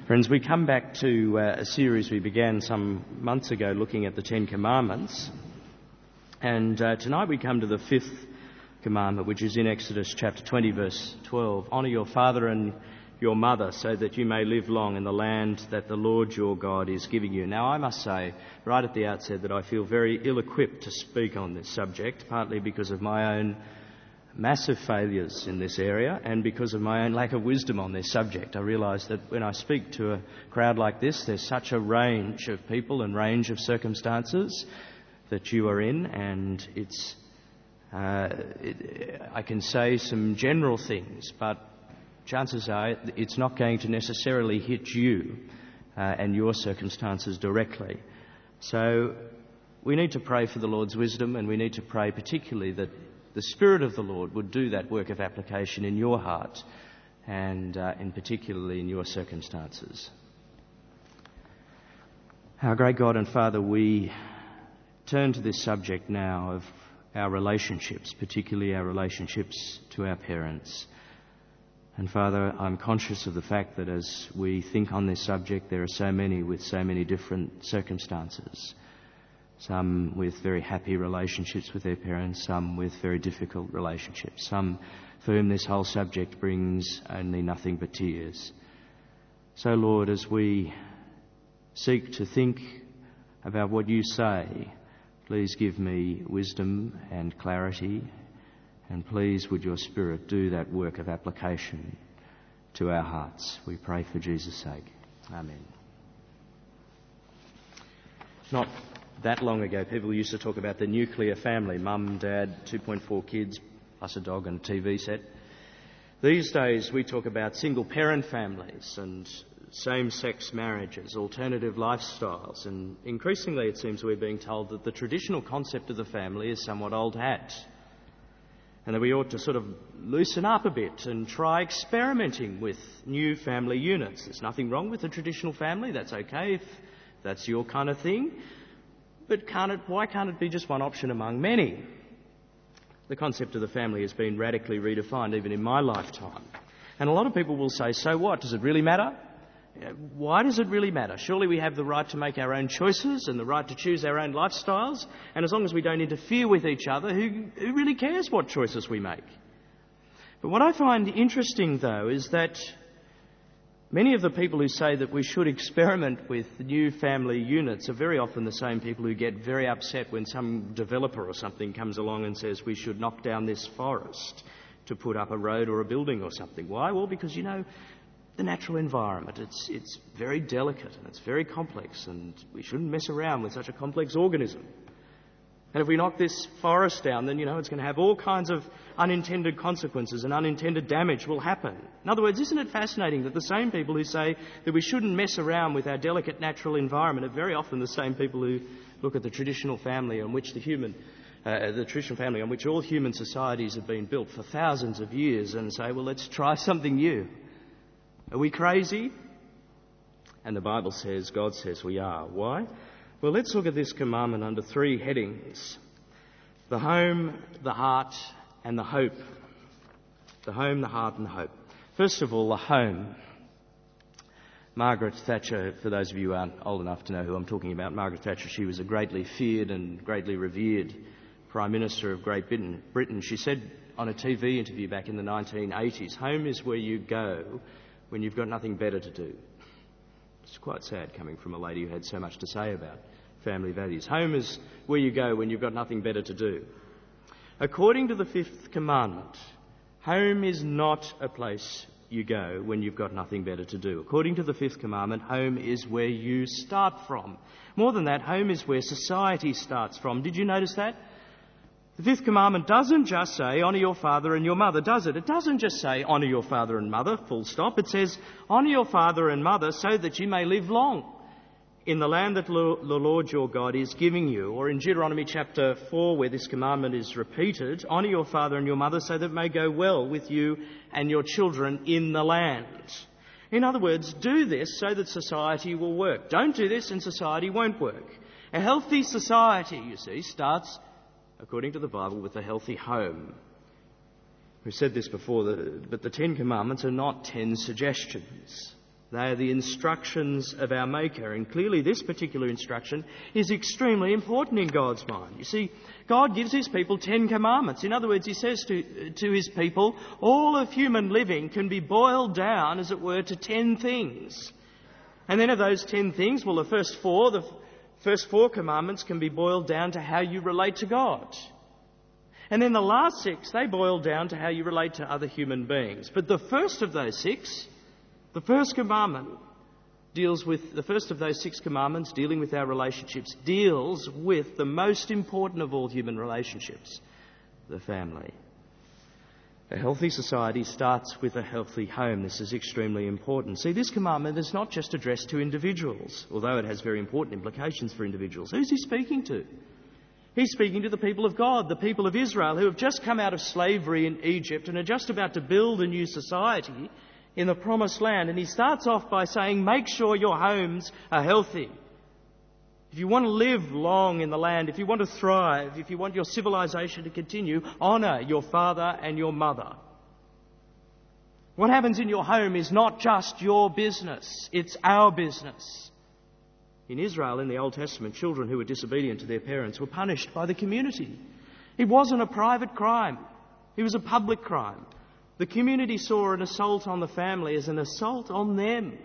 Friends, we come back to a series we began some months ago looking at the Ten Commandments. And tonight we come to the fifth commandment, which is in Exodus chapter 20, verse 12. Honour your father and your mother so that you may live long in the land that the Lord your God is giving you. Now, I must say right at the outset that I feel very ill-equipped to speak on this subject, partly because of my own massive failures in this area and because of my own lack of wisdom on this subject. I realise that when I speak to a crowd like this, there's such a range of people and range of circumstances that you are in, and I can say some general things, but chances are it's not going to necessarily hit you and your circumstances directly. So we need to pray for the Lord's wisdom, and we need to pray particularly that the Spirit of the Lord would do that work of application in your heart and particularly in your circumstances. Our great God and Father, we turn to this subject now of our relationships, particularly our relationships to our parents. And Father, I'm conscious of the fact that as we think on this subject, there are so many with so many different circumstances. Some with very happy relationships with their parents, some with very difficult relationships, some for whom this whole subject brings only nothing but tears. So, Lord, as we seek to think about what you say, please give me wisdom and clarity, and please would your Spirit do that work of application to our hearts. We pray for Jesus' sake. Amen. Not that long ago, people used to talk about the nuclear family, mum, dad, 2.4 kids, plus a dog and a TV set. These days we talk about single-parent families and same-sex marriages, alternative lifestyles, and increasingly it seems we're being told that the traditional concept of the family is somewhat old hat, and that we ought to sort of loosen up a bit and try experimenting with new family units. There's nothing wrong with the traditional family, that's okay if that's your kind of thing. But why can't it be just one option among many? The concept of the family has been radically redefined even in my lifetime. And a lot of people will say, so what? Does it really matter? Why does it really matter? Surely we have the right to make our own choices and the right to choose our own lifestyles. And as long as we don't interfere with each other, who really cares what choices we make? But what I find interesting, though, is that many of the people who say that we should experiment with new family units are very often the same people who get very upset when some developer or something comes along and says we should knock down this forest to put up a road or a building or something. Why? Well, because, the natural environment, it's very delicate and it's very complex, and we shouldn't mess around with such a complex organism. And if we knock this forest down, then, it's going to have all kinds of unintended consequences and unintended damage will happen. In other words, isn't it fascinating that the same people who say that we shouldn't mess around with our delicate natural environment are very often the same people who look at the traditional family on which on which all human societies have been built for thousands of years and say, well, let's try something new. Are we crazy? And the Bible says, God says we are. Why? Well, let's look at this commandment under three headings: the home, the heart, and the hope. The home, the heart, and the hope. First of all, the home. Margaret Thatcher, for those of you who aren't old enough to know who I'm talking about, Margaret Thatcher, she was a greatly feared and greatly revered Prime Minister of Great Britain. She said on a TV interview back in the 1980s, home is where you go when you've got nothing better to do. It's quite sad coming from a lady who had so much to say about family values. Home is where you go when you've got nothing better to do. According to the fifth commandment, home is not a place you go when you've got nothing better to do. According to the fifth commandment, home is where you start from. More than that, home is where society starts from. Did you notice that? The fifth commandment doesn't just say, honour your father and your mother, does it? It doesn't just say, honour your father and mother, full stop. It says, honour your father and mother so that you may live long in the land that the Lord your God is giving you. Or in Deuteronomy chapter 4, where this commandment is repeated, honour your father and your mother so that it may go well with you and your children in the land. In other words, do this so that society will work. Don't do this and society won't work. A healthy society, you see, starts, according to the Bible, with a healthy home. We've said this before, but the Ten Commandments are not 10 suggestions. They are the instructions of our Maker, and clearly this particular instruction is extremely important in God's mind. You see, God gives his people 10 commandments. In other words, he says to his people, all of human living can be boiled down, as it were, to 10 things. And then of those 10 things, well, the first four commandments can be boiled down to how you relate to God. And then the last 6, they boil down to how you relate to other human beings. But the first of those 6, the first commandment the first of those 6 commandments dealing with our relationships, deals with the most important of all human relationships, the family. A healthy society starts with a healthy home. This is extremely important. See, this commandment is not just addressed to individuals, although it has very important implications for individuals. Who's he speaking to? He's speaking to the people of God, the people of Israel, who have just come out of slavery in Egypt and are just about to build a new society in the Promised Land. And he starts off by saying, make sure your homes are healthy. If you want to live long in the land, if you want to thrive, if you want your civilization to continue, honour your father and your mother. What happens in your home is not just your business, it's our business. In Israel, in the Old Testament, children who were disobedient to their parents were punished by the community. It wasn't a private crime, it was a public crime. The community saw an assault on the family as an assault on them.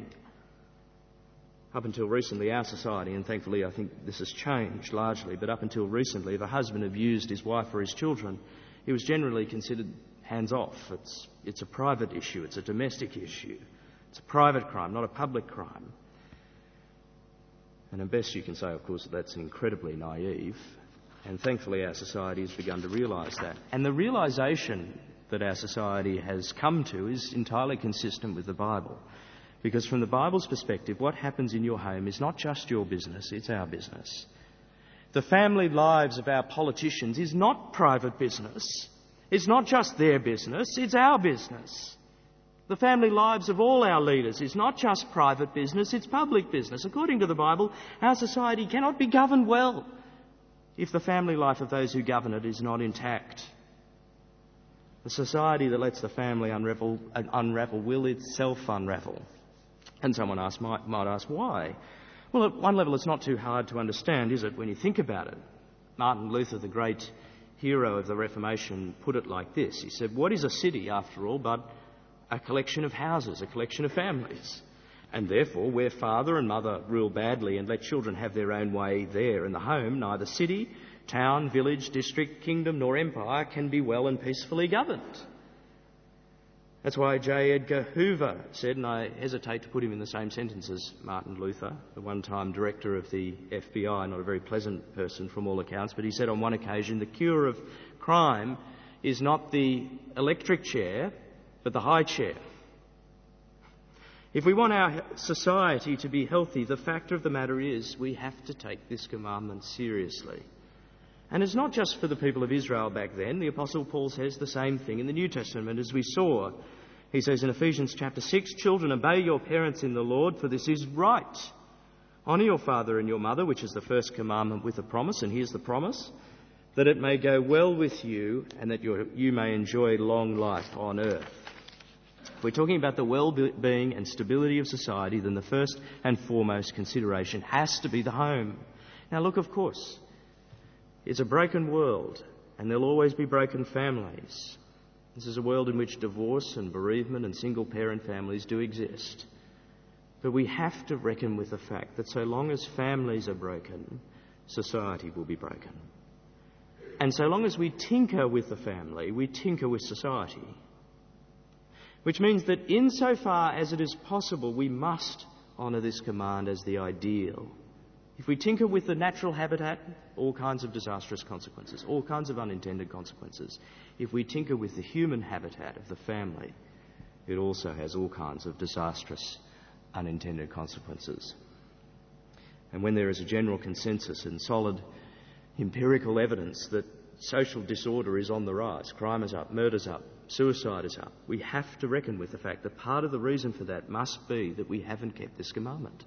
Up until recently, our society, and thankfully I think this has changed largely, but up until recently, if a husband abused his wife or his children, he was generally considered hands off. It's a private issue, it's a domestic issue. It's a private crime, not a public crime. And at best you can say, of course, that that's incredibly naive. And thankfully our society has begun to realise that. And the realisation that our society has come to is entirely consistent with the Bible. Because from the Bible's perspective, what happens in your home is not just your business, it's our business. The family lives of our politicians is not private business. It's not just their business, it's our business. The family lives of all our leaders is not just private business, it's public business. According to the Bible, our society cannot be governed well if the family life of those who govern it is not intact. A society that lets the family unravel will itself unravel. And someone might ask why. Well, at one level it's not too hard to understand, is it, when you think about it? Martin Luther, the great hero of the Reformation, put it like this. He said, what is a city, after all, but a collection of houses, a collection of families? And therefore, where father and mother rule badly and let children have their own way there in the home, neither city, town, village, district, kingdom nor empire can be well and peacefully governed. That's why J. Edgar Hoover said, and I hesitate to put him in the same sentence as Martin Luther, the one-time director of the FBI, not a very pleasant person from all accounts, but he said on one occasion, the cure of crime is not the electric chair, but the high chair. If we want our society to be healthy, the fact of the matter is we have to take this commandment seriously. And it's not just for the people of Israel back then. The Apostle Paul says the same thing in the New Testament, as we saw. He says in Ephesians chapter 6, children, obey your parents in the Lord, for this is right. Honour your father and your mother, which is the first commandment with a promise, and here's the promise, that it may go well with you and that you may enjoy long life on earth. If we're talking about the well-being and stability of society, then the first and foremost consideration has to be the home. Now look, of course, it's a broken world, and there'll always be broken families. This is a world in which divorce and bereavement and single-parent families do exist. But we have to reckon with the fact that so long as families are broken, society will be broken. And so long as we tinker with the family, we tinker with society. Which means that insofar as it is possible, we must honour this command as the ideal. If we tinker with the natural habitat, all kinds of disastrous consequences, all kinds of unintended consequences. If we tinker with the human habitat of the family, it also has all kinds of disastrous unintended consequences. And when there is a general consensus and solid empirical evidence that social disorder is on the rise, crime is up, murder's up, suicide is up, we have to reckon with the fact that part of the reason for that must be that we haven't kept this commandment.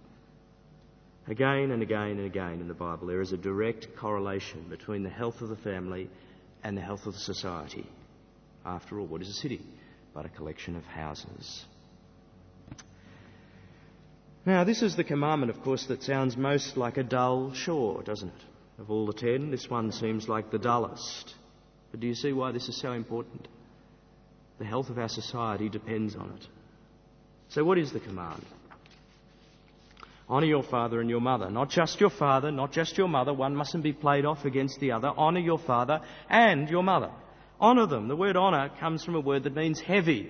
Again and again and again in the Bible, there is a direct correlation between the health of the family and the health of the society. After all, what is a city but a collection of houses? Now, this is the commandment, of course, that sounds most like a dull chore, doesn't it? Of all the 10, this one seems like the dullest. But do you see why this is so important? The health of our society depends on it. So what is the command? Honour your father and your mother. Not just your father, not just your mother. One mustn't be played off against the other. Honour your father and your mother. Honour them. The word honour comes from a word that means heavy.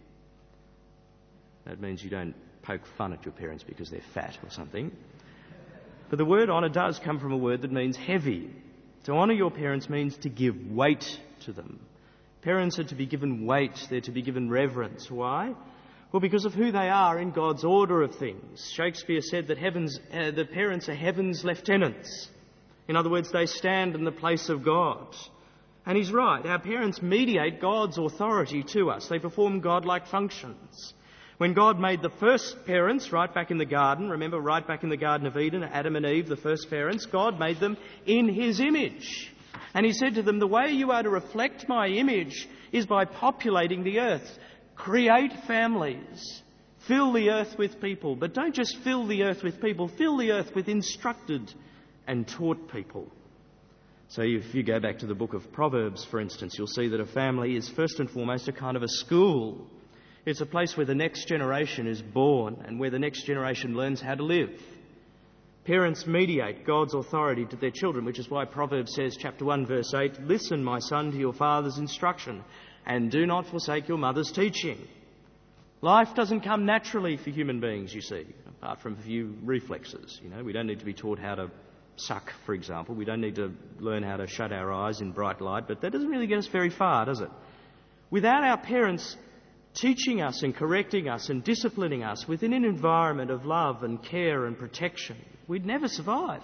That means you don't poke fun at your parents because they're fat or something. But the word honour does come from a word that means heavy. To honour your parents means to give weight to them. Parents are to be given weight. They're to be given reverence. Why? Well, because of who they are in God's order of things. Shakespeare said that the parents are heaven's lieutenants. In other words, they stand in the place of God. And he's right. Our parents mediate God's authority to us. They perform God-like functions. When God made the first parents right back in the garden, remember right back in the Garden of Eden, Adam and Eve, the first parents, God made them in his image. And he said to them, the way you are to reflect my image is by populating the earth. Create families. Fill the earth with people. But don't just fill the earth with people. Fill the earth with instructed and taught people. So if you go back to the book of Proverbs, for instance, you'll see that a family is first and foremost a kind of a school. It's a place where the next generation is born and where the next generation learns how to live. Parents mediate God's authority to their children, which is why Proverbs says, chapter 1, verse 8, listen, my son, to your father's instruction, and do not forsake your mother's teaching. Life doesn't come naturally for human beings, you see, apart from a few reflexes. We don't need to be taught how to suck, for example. We don't need to learn how to shut our eyes in bright light, but that doesn't really get us very far, does it? Without our parents teaching us and correcting us and disciplining us within an environment of love and care and protection, we'd never survive.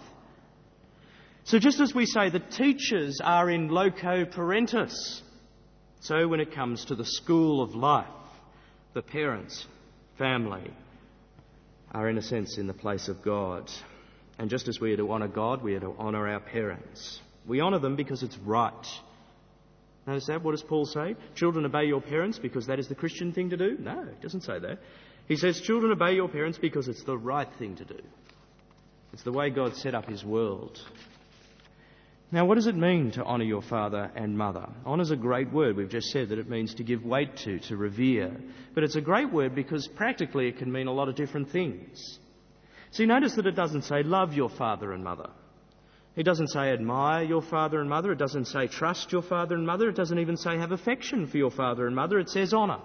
So just as we say that teachers are in loco parentis, so when it comes to the school of life, the parents, family, are in a sense in the place of God. And just as we are to honour God, we are to honour our parents. We honour them because it's right. Notice that? What does Paul say? Children, obey your parents because that is the Christian thing to do? No, he doesn't say that. He says, children, obey your parents because it's the right thing to do. It's the way God set up his world. Now, what does it mean to honour your father and mother? Honour is a great word. We've just said that it means to give weight to revere. But it's a great word because practically it can mean a lot of different things. See, notice that it doesn't say love your father and mother. It doesn't say admire your father and mother. It doesn't say trust your father and mother. It doesn't even say have affection for your father and mother. It says honour.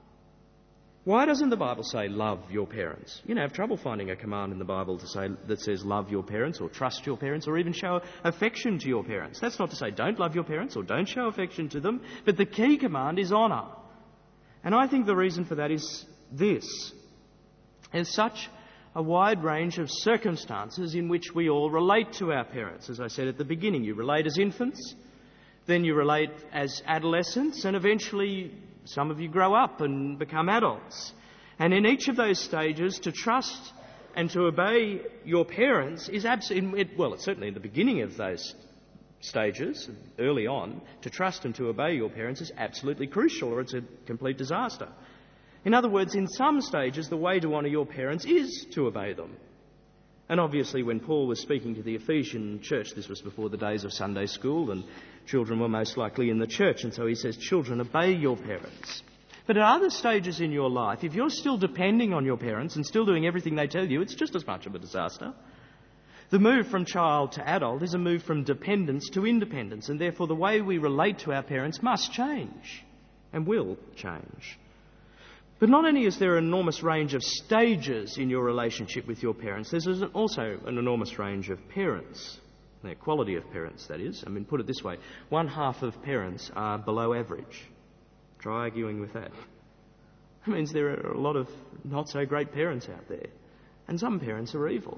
Why doesn't the Bible say love your parents? You have trouble finding a command in the Bible that says love your parents or trust your parents or even show affection to your parents. That's not to say don't love your parents or don't show affection to them, but the key command is honour. And I think the reason for that is this. There's such a wide range of circumstances in which we all relate to our parents. As I said at the beginning, you relate as infants, then you relate as adolescents, and eventually some of you grow up and become adults. And in each of those stages, to trust and to obey your parents is absolutely, well, it's certainly in the beginning of those stages, early on, to trust and to obey your parents is absolutely crucial or it's a complete disaster. In other words, in some stages, the way to honour your parents is to obey them. And obviously, when Paul was speaking to the Ephesian church, this was before the days of Sunday school, and children were most likely in the church, and so he says, children, obey your parents. But at other stages in your life, if you're still depending on your parents and still doing everything they tell you, it's just as much of a disaster. The move from child to adult is a move from dependence to independence, and therefore the way we relate to our parents must change, and will change. But not only is there an enormous range of stages in your relationship with your parents, there's also an enormous range of parents. Their quality of parents, that is. I mean, put it this way, 1/2 of parents are below average. Try arguing with that. That means there are a lot of not so great parents out there. And some parents are evil.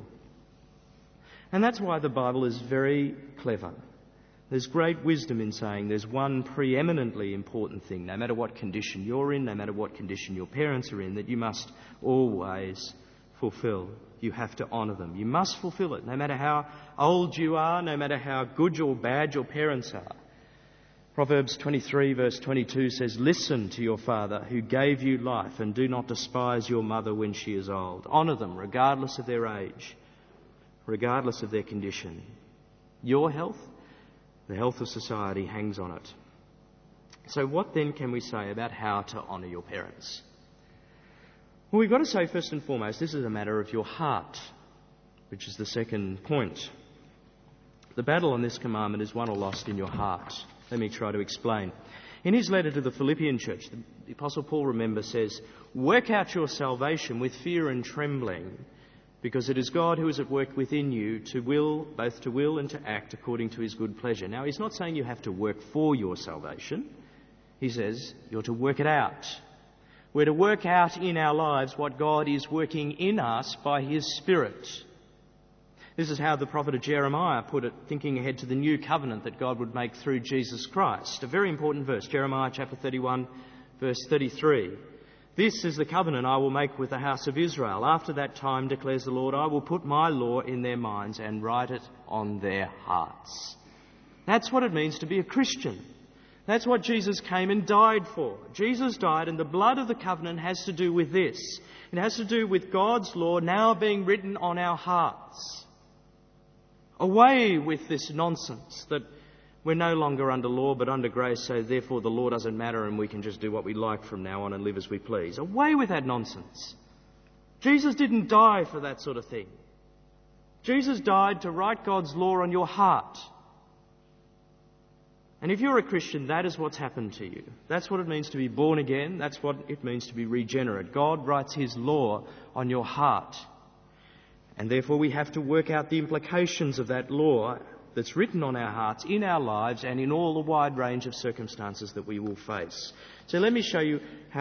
And that's why the Bible is very clever. There's great wisdom in saying there's one preeminently important thing, no matter what condition you're in, no matter what condition your parents are in, that you must always fulfill. You have to honour them. You must fulfill it, no matter how old you are, no matter how good or bad your parents are. Proverbs 23 verse 22 says, "Listen to your father who gave you life, and do not despise your mother when she is old." Honour them regardless of their age, regardless of their condition. Your health, the health of society, hangs on it. So what then can we say about how to honour your parents? Well, we've got to say first and foremost, this is a matter of your heart, which is the second point. The battle on this commandment is won or lost in your heart. Let me try to explain. In his letter to the Philippian church, the Apostle Paul, remember, says, "Work out your salvation with fear and trembling, because it is God who is at work within you both to will and to act according to his good pleasure." Now, he's not saying you have to work for your salvation. He says you're to work it out. We're to work out in our lives what God is working in us by his Spirit. This is how the prophet Jeremiah put it, thinking ahead to the new covenant that God would make through Jesus Christ. A very important verse, Jeremiah chapter 31, verse 33. "This is the covenant I will make with the house of Israel. After that time, declares the Lord, I will put my law in their minds and write it on their hearts." That's what it means to be a Christian. That's what Jesus came and died for. Jesus died, and the blood of the covenant has to do with this. It has to do with God's law now being written on our hearts. Away with this nonsense that we're no longer under law but under grace, so therefore the law doesn't matter and we can just do what we like from now on and live as we please. Away with that nonsense. Jesus didn't die for that sort of thing. Jesus died to write God's law on your heart. And if you're a Christian, that is what's happened to you. That's what it means to be born again. That's what it means to be regenerate. God writes his law on your heart. And therefore we have to work out the implications of that law that's written on our hearts, in our lives, and in all the wide range of circumstances that we will face. So let me try to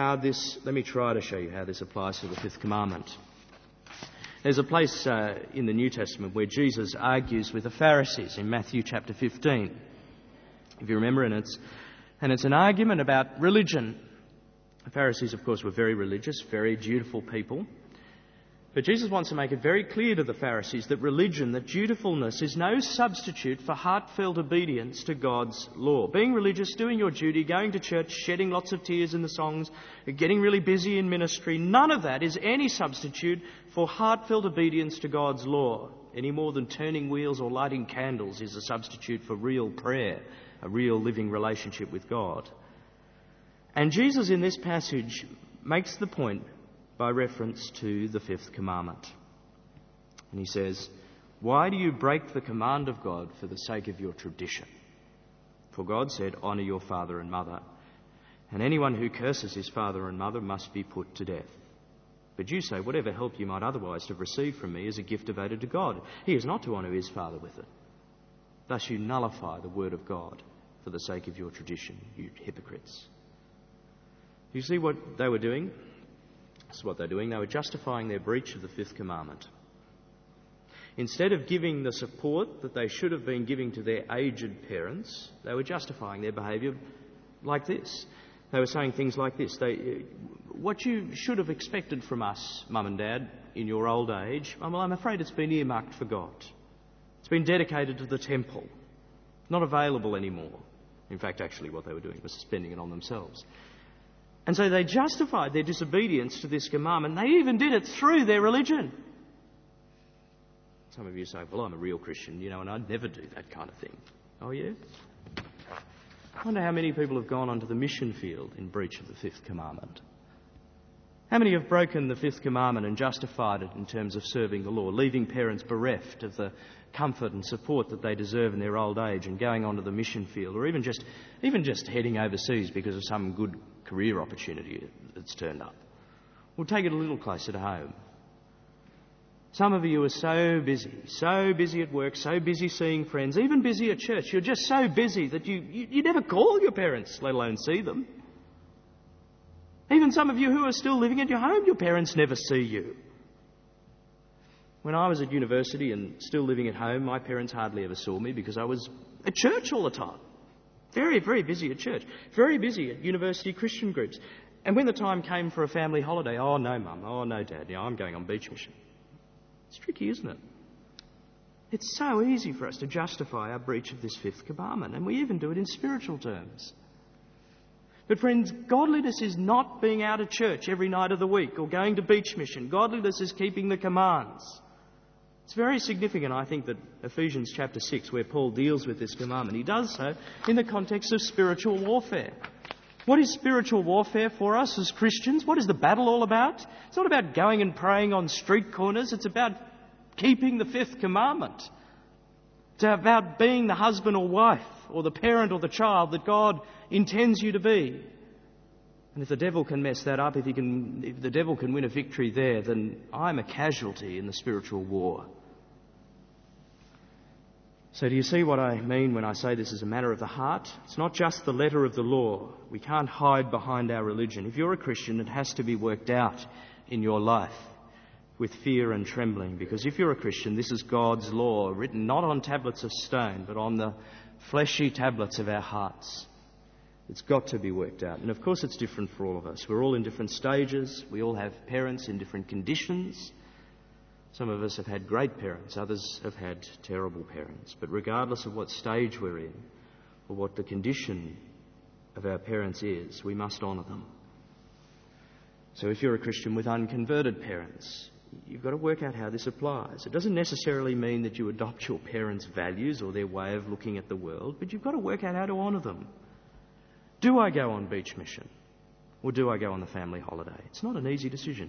show you how this applies to the fifth commandment. There's a place in the New Testament where Jesus argues with the Pharisees in Matthew chapter 15. If you remember, and it's an argument about religion. The Pharisees, of course, were very religious, very dutiful people. But Jesus wants to make it very clear to the Pharisees that religion, that dutifulness, is no substitute for heartfelt obedience to God's law. Being religious, doing your duty, going to church, shedding lots of tears in the songs, getting really busy in ministry, none of that is any substitute for heartfelt obedience to God's law, any more than turning wheels or lighting candles is a substitute for real prayer, a real living relationship with God. And Jesus in this passage makes the point by reference to the fifth commandment. And he says, "Why do you break the command of God for the sake of your tradition? For God said, 'Honour your father and mother,' and anyone who curses his father and mother must be put to death. But you say, 'Whatever help you might otherwise have received from me is a gift devoted to God.' He is not to honour his father with it. Thus you nullify the word of God for the sake of your tradition, you hypocrites." You see what they were doing? That's what they're doing. They were justifying their breach of the fifth commandment. Instead of giving the support that they should have been giving to their aged parents, they were justifying their behaviour like this. They were saying things like this. "What you should have expected from us, Mum and Dad, in your old age, well, I'm afraid it's been earmarked for God. It's been dedicated to the temple. Not available anymore." In fact, actually what they were doing was spending it on themselves. And so they justified their disobedience to this commandment. They even did it through their religion. Some of you say, "Well, I'm a real Christian, and I'd never do that kind of thing." Oh, yeah? I wonder how many people have gone onto the mission field in breach of the fifth commandment. How many have broken the fifth commandment and justified it in terms of serving the Lord, leaving parents bereft of the comfort and support that they deserve in their old age and going onto the mission field, or even just heading overseas because of some good career opportunity that's turned up? We'll take it a little closer to home. Some of you are so busy at work, so busy seeing friends, even busy at church. You're just so busy that you never call your parents, let alone see them. Even some of you who are still living at your home, your parents never see you. When I was at university and still living at home, my parents hardly ever saw me because I was at church all the time. Very, very busy at church. Very busy at university Christian groups. And when the time came for a family holiday, "Oh, no, Mum. Oh, no, Dad. I'm going on beach mission." It's tricky, isn't it? It's so easy for us to justify our breach of this fifth commandment, and we even do it in spiritual terms. But friends, godliness is not being out of church every night of the week or going to beach mission. Godliness is keeping the commands. It's very significant, I think, that Ephesians chapter 6, where Paul deals with this commandment, he does so in the context of spiritual warfare. What is spiritual warfare for us as Christians? What is the battle all about? It's not about going and praying on street corners. It's about keeping the fifth commandment. It's about being the husband or wife or the parent or the child that God intends you to be. And if the devil can mess that up, if the devil can win a victory there, then I'm a casualty in the spiritual war. So do you see what I mean when I say this is a matter of the heart? It's not just the letter of the law. We can't hide behind our religion. If you're a Christian, it has to be worked out in your life with fear and trembling. Because if you're a Christian, this is God's law, written not on tablets of stone, but on the fleshy tablets of our hearts. It's got to be worked out. And of course it's different for all of us. We're all in different stages. We all have parents in different conditions. Some of us have had great parents. Others have had terrible parents. But regardless of what stage we're in or what the condition of our parents is, we must honour them. So if you're a Christian with unconverted parents, you've got to work out how this applies. It doesn't necessarily mean that you adopt your parents' values or their way of looking at the world, but you've got to work out how to honour them. Do I go on beach mission or do I go on the family holiday? It's not an easy decision.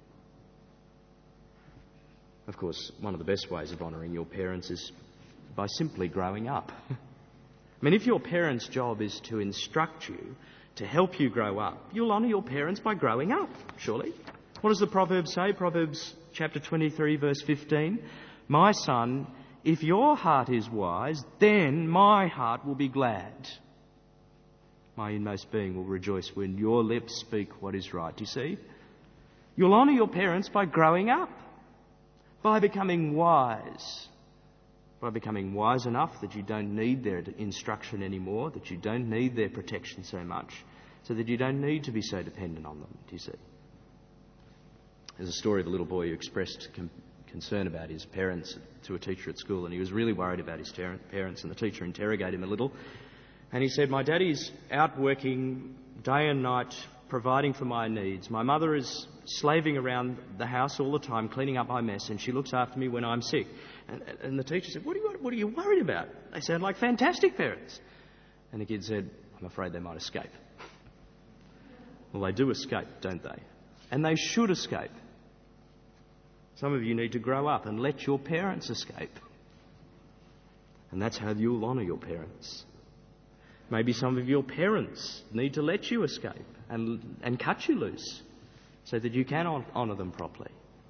Of course, one of the best ways of honouring your parents is by simply growing up. I mean, if your parents' job is to instruct you, to help you grow up, you'll honour your parents by growing up, surely. What does the proverb say? Proverbs chapter 23, verse 15. My son, if your heart is wise, then my heart will be glad. My inmost being will rejoice when your lips speak what is right. Do you see? You'll honour your parents by growing up, by becoming wise enough that you don't need their instruction anymore, that you don't need their protection so much, so that you don't need to be so dependent on them. Do you see? There's a story of a little boy who expressed concern about his parents to a teacher at school, and he was really worried about his parents, and the teacher interrogated him a little. And he said, my daddy's out working day and night, providing for my needs. My mother is slaving around the house all the time, cleaning up my mess, and she looks after me when I'm sick. And the teacher said, what are you worried about? They sound like fantastic parents. And the kid said, I'm afraid they might escape. Well, they do escape, don't they? And they should escape. Some of you need to grow up and let your parents escape. And that's how you'll honour your parents. Maybe some of your parents need to let you escape and cut you loose so that you can honour them properly.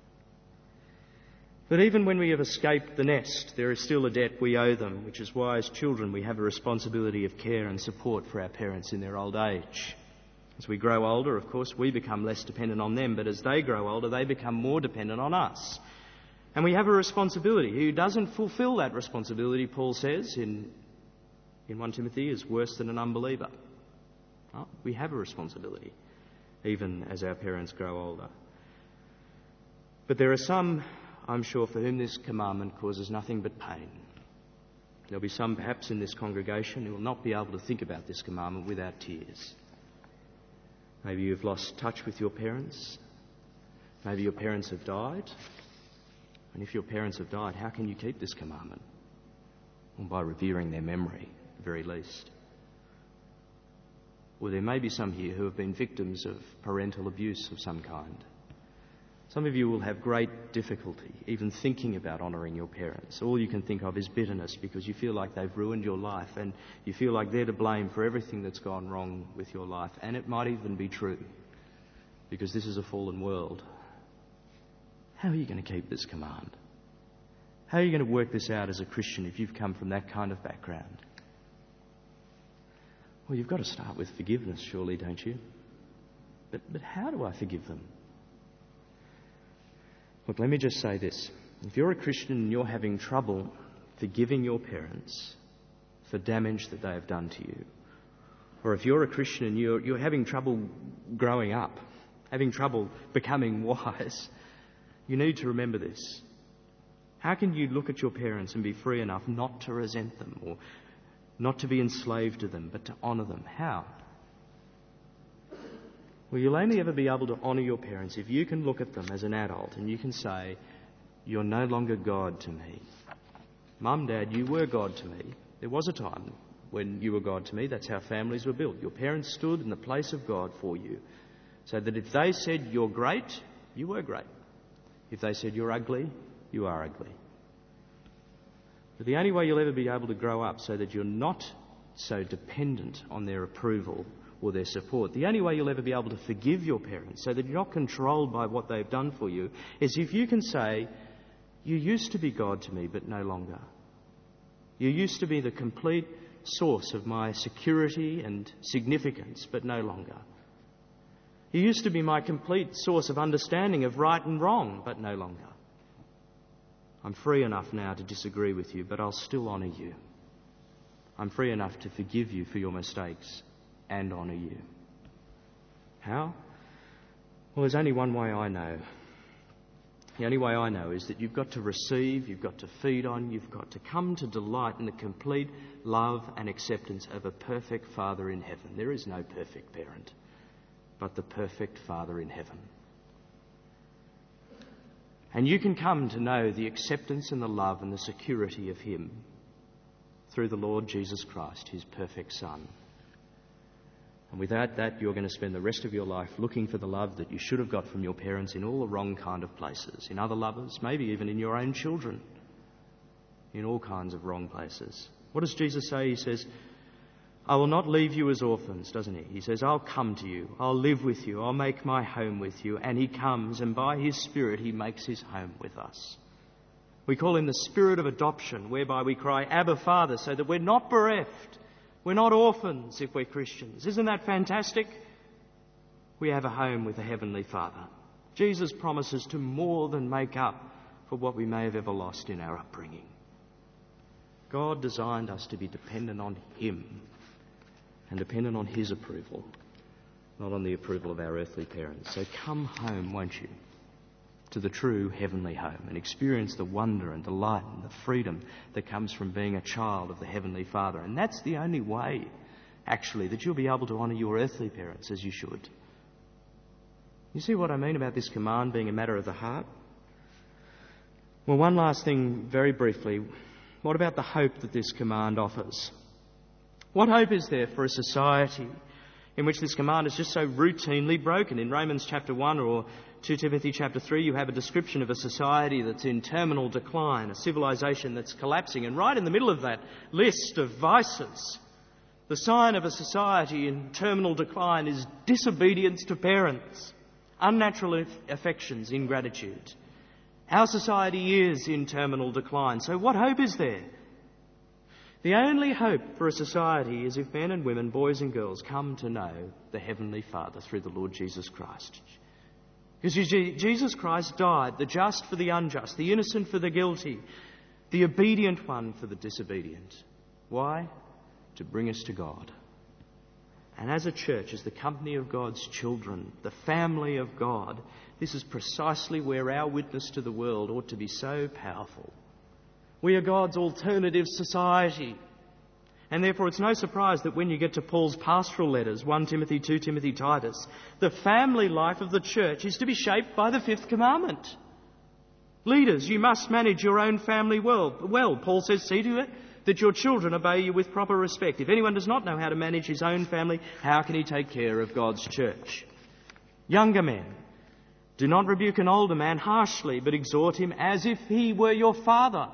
But even when we have escaped the nest, there is still a debt we owe them, which is why as children we have a responsibility of care and support for our parents in their old age. As we grow older, of course, we become less dependent on them, but as they grow older, they become more dependent on us. And we have a responsibility. Who doesn't fulfil that responsibility, Paul says in 1 Timothy, is worse than an unbeliever. Oh, we have a responsibility, even as our parents grow older. But there are some, I'm sure, for whom this commandment causes nothing but pain. There'll be some perhaps in this congregation who will not be able to think about this commandment without tears. Maybe you've lost touch with your parents. Maybe your parents have died. And if your parents have died, how can you keep this commandment? Well, by revering their memory, at the very least. Or there may be some here who have been victims of parental abuse of some kind. Some of you will have great difficulty even thinking about honouring your parents. All you can think of is bitterness because you feel like they've ruined your life and you feel like they're to blame for everything that's gone wrong with your life. And it might even be true because this is a fallen world. How are you going to keep this command? How are you going to work this out as a Christian if you've come from that kind of background? Well, you've got to start with forgiveness, surely, don't you? But how do I forgive them? Look, let me just say this. If you're a Christian and you're having trouble forgiving your parents for damage that they have done to you, or if you're a Christian and you're having trouble growing up, having trouble becoming wise, you need to remember this. How can you look at your parents and be free enough not to resent them or not to be enslaved to them, but to honour them? How? Well, you'll only ever be able to honour your parents if you can look at them as an adult and you can say, "You're no longer God to me. Mum, Dad, you were God to me. There was a time when you were God to me." That's how families were built. Your parents stood in the place of God for you, so that if they said you're great, you were great. If they said you're ugly, you are ugly. But the only way you'll ever be able to grow up so that you're not so dependent on their approval or their support, the only way you'll ever be able to forgive your parents so that you're not controlled by what they've done for you, is if you can say, "You used to be God to me, but no longer. You used to be the complete source of my security and significance, but no longer. You used to be my complete source of understanding of right and wrong, but no longer. I'm free enough now to disagree with you, but I'll still honour you. I'm free enough to forgive you for your mistakes and honour you." How? Well, there's only one way I know. The only way I know is that you've got to receive, you've got to feed on, you've got to come to delight in the complete love and acceptance of a perfect Father in heaven. There is no perfect parent, but the perfect Father in heaven. And you can come to know the acceptance and the love and the security of Him through the Lord Jesus Christ, His perfect Son. And without that, you're going to spend the rest of your life looking for the love that you should have got from your parents in all the wrong kind of places, in other lovers, maybe even in your own children, in all kinds of wrong places. What does Jesus say? He says, "I will not leave you as orphans," doesn't He? He says, "I'll come to you, I'll live with you, I'll make my home with you." And He comes, and by His Spirit He makes His home with us. We call Him the Spirit of adoption, whereby we cry, "Abba, Father," so that we're not bereft. We're not orphans if we're Christians. Isn't that fantastic? We have a home with a Heavenly Father. Jesus promises to more than make up for what we may have ever lost in our upbringing. God designed us to be dependent on Him and dependent on His approval, not on the approval of our earthly parents. So come home, won't you, to the true heavenly home and experience the wonder and delight and the freedom that comes from being a child of the Heavenly Father. And that's the only way, actually, that you'll be able to honour your earthly parents as you should. You see what I mean about this command being a matter of the heart? Well, one last thing very briefly. What about the hope that this command offers? What hope is there for a society in which this command is just so routinely broken? In Romans chapter 1 or 2 Timothy chapter 3, you have a description of a society that's in terminal decline, a civilization that's collapsing. And right in the middle of that list of vices, the sign of a society in terminal decline is disobedience to parents, unnatural affections, ingratitude. Our society is in terminal decline. So what hope is there? The only hope for a society is if men and women, boys and girls, come to know the Heavenly Father through the Lord Jesus Christ. Because Jesus Christ died, the just for the unjust, the innocent for the guilty, the obedient one for the disobedient. Why? To bring us to God. And as a church, as the company of God's children, the family of God, this is precisely where our witness to the world ought to be so powerful. We are God's alternative society. And therefore it's no surprise that when you get to Paul's pastoral letters, 1 Timothy, 2 Timothy, Titus, the family life of the church is to be shaped by the fifth commandment. Leaders, you must manage your own family well. Paul says, see to it that your children obey you with proper respect. If anyone does not know how to manage his own family, how can he take care of God's church? Younger men, do not rebuke an older man harshly, but exhort him as if he were your father.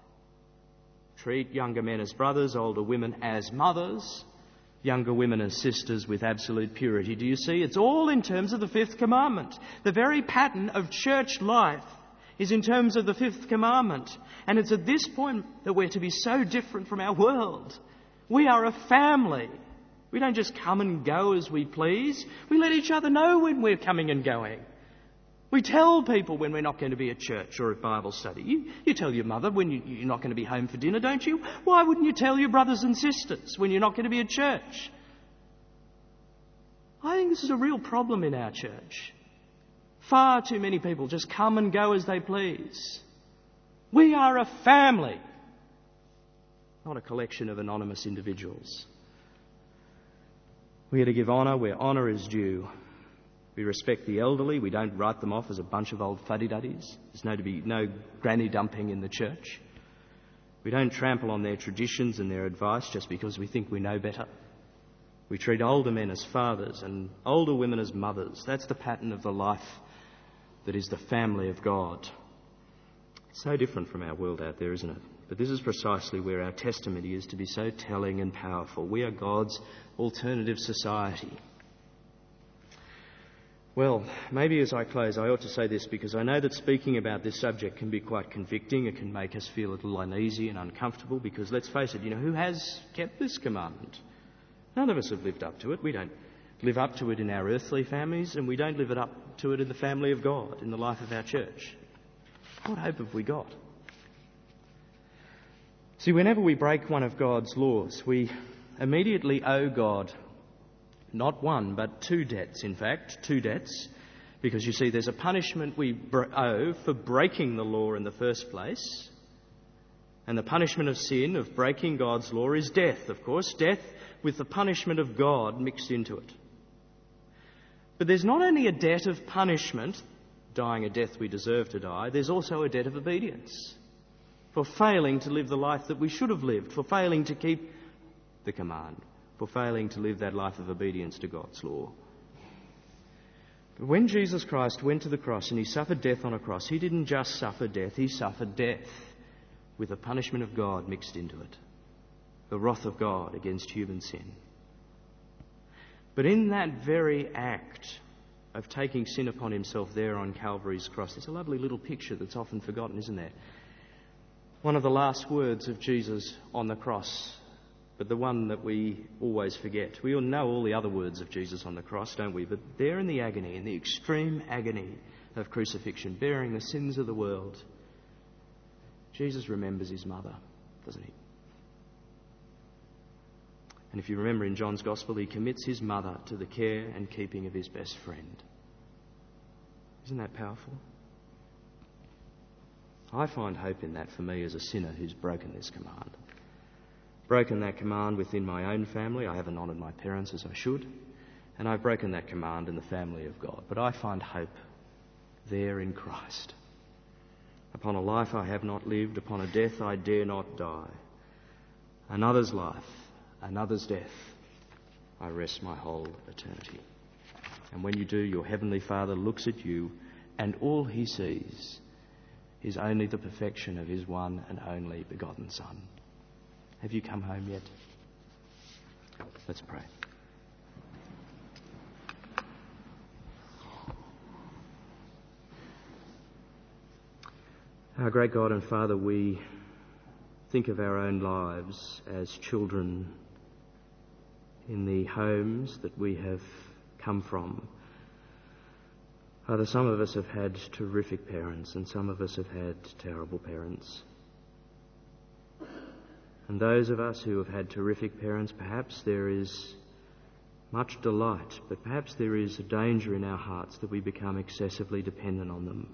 Treat younger men as brothers, older women as mothers, younger women as sisters with absolute purity. Do you see? It's all in terms of the fifth commandment. The very pattern of church life is in terms of the fifth commandment. And it's at this point that we're to be so different from our world. We are a family. We don't just come and go as we please. We let each other know when we're coming and going. We tell people when we're not going to be at church or at Bible study. You tell your mother when you're not going to be home for dinner, don't you? Why wouldn't you tell your brothers and sisters when you're not going to be at church? I think this is a real problem in our church. Far too many people just come and go as they please. We are a family, not a collection of anonymous individuals. We are to give honour where honour is due. We respect the elderly. We don't write them off as a bunch of old fuddy-duddies. There's no granny dumping in the church. We don't trample on their traditions and their advice just because we think we know better. We treat older men as fathers and older women as mothers. That's the pattern of the life that is the family of God. So different from our world out there, isn't it? But this is precisely where our testimony is to be so telling and powerful. We are God's alternative society. Well, maybe as I close, I ought to say this, because I know that speaking about this subject can be quite convicting. It can make us feel a little uneasy and uncomfortable, because let's face it, who has kept this commandment? None of us have lived up to it. We don't live up to it in our earthly families, and we don't live it up to it in the family of God, in the life of our church. What hope have we got? See, whenever we break one of God's laws, we immediately owe God not one, but two debts, in fact, two debts. Because you see, there's a punishment we owe for breaking the law in the first place. And the punishment of sin, of breaking God's law, is death, of course. Death with the punishment of God mixed into it. But there's not only a debt of punishment, dying a death we deserve to die, there's also a debt of obedience. For failing to live the life that we should have lived, for failing to keep the command, for failing to live that life of obedience to God's law. But when Jesus Christ went to the cross and he suffered death on a cross, he didn't just suffer death, he suffered death with the punishment of God mixed into it, the wrath of God against human sin. But in that very act of taking sin upon himself there on Calvary's cross, there's a lovely little picture that's often forgotten, isn't there? One of the last words of Jesus on the cross, but the one that we always forget. We all know all the other words of Jesus on the cross, don't we? But there in the agony, in the extreme agony of crucifixion, bearing the sins of the world, Jesus remembers his mother, doesn't he? And if you remember in John's Gospel, he commits his mother to the care and keeping of his best friend. Isn't that powerful? I find hope in that for me as a sinner who's broken this command. Broken that command within my own family. I haven't honoured my parents as I should. And I've broken that command in the family of God. But I find hope there in Christ. Upon a life I have not lived, upon a death I dare not die. Another's life, another's death, I rest my whole eternity. And when you do, your Heavenly Father looks at you, and all he sees is only the perfection of his one and only begotten Son. Have you come home yet? Let's pray. Our great God and Father, we think of our own lives as children in the homes that we have come from. Father, some of us have had terrific parents and some of us have had terrible parents. And those of us who have had terrific parents, perhaps there is much delight, but perhaps there is a danger in our hearts that we become excessively dependent on them.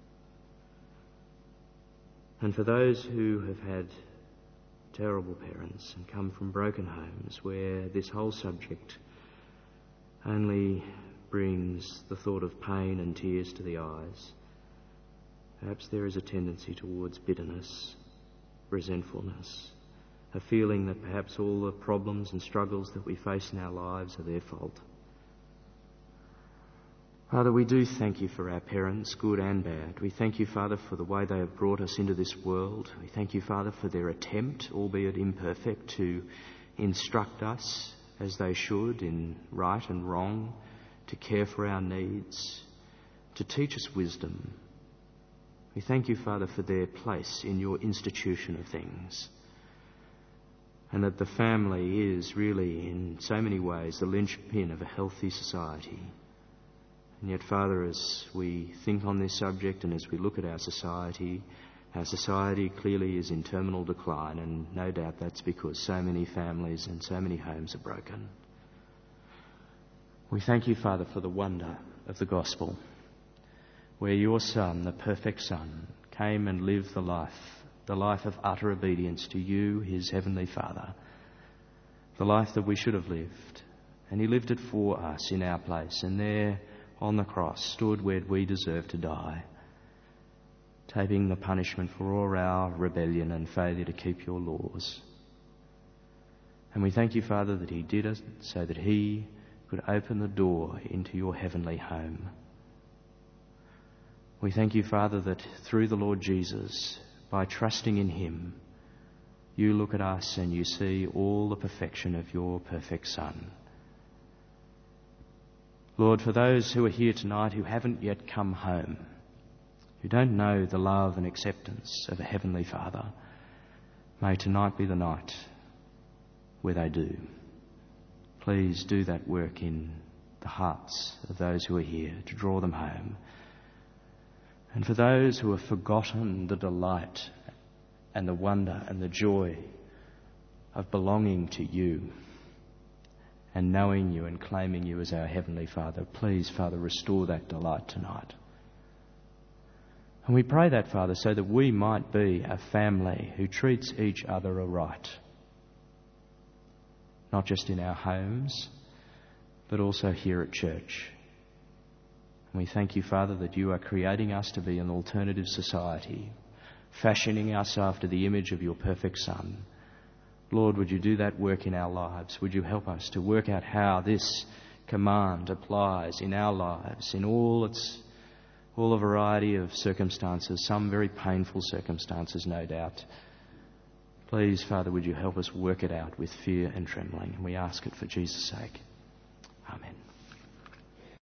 And for those who have had terrible parents and come from broken homes where this whole subject only brings the thought of pain and tears to the eyes, perhaps there is a tendency towards bitterness, resentfulness, a feeling that perhaps all the problems and struggles that we face in our lives are their fault. Father, we do thank you for our parents, good and bad. We thank you, Father, for the way they have brought us into this world. We thank you, Father, for their attempt, albeit imperfect, to instruct us as they should in right and wrong, to care for our needs, to teach us wisdom. We thank you, Father, for their place in your institution of things. And that the family is really, in so many ways, the linchpin of a healthy society. And yet, Father, as we think on this subject and as we look at our society clearly is in terminal decline, and no doubt that's because so many families and so many homes are broken. We thank you, Father, for the wonder of the gospel, where your Son, the perfect Son, came and lived the life of utter obedience to you, his heavenly Father, the life that we should have lived. And he lived it for us in our place, and there on the cross stood where we deserve to die, taking the punishment for all our rebellion and failure to keep your laws. And we thank you, Father, that he did it so that he could open the door into your heavenly home. We thank you, Father, that through the Lord Jesus, by trusting in him, you look at us and you see all the perfection of your perfect Son. Lord, for those who are here tonight who haven't yet come home, who don't know the love and acceptance of a Heavenly Father, may tonight be the night where they do. Please do that work in the hearts of those who are here to draw them home. And for those who have forgotten the delight and the wonder and the joy of belonging to you and knowing you and claiming you as our Heavenly Father, please, Father, restore that delight tonight. And we pray that, Father, so that we might be a family who treats each other aright, not just in our homes, but also here at church. And we thank you, Father, that you are creating us to be an alternative society, fashioning us after the image of your perfect Son. Lord, would you do that work in our lives? Would you help us to work out how this command applies in our lives, in all a variety of circumstances, some very painful circumstances, no doubt. Please, Father, would you help us work it out with fear and trembling? And we ask it for Jesus' sake. Amen.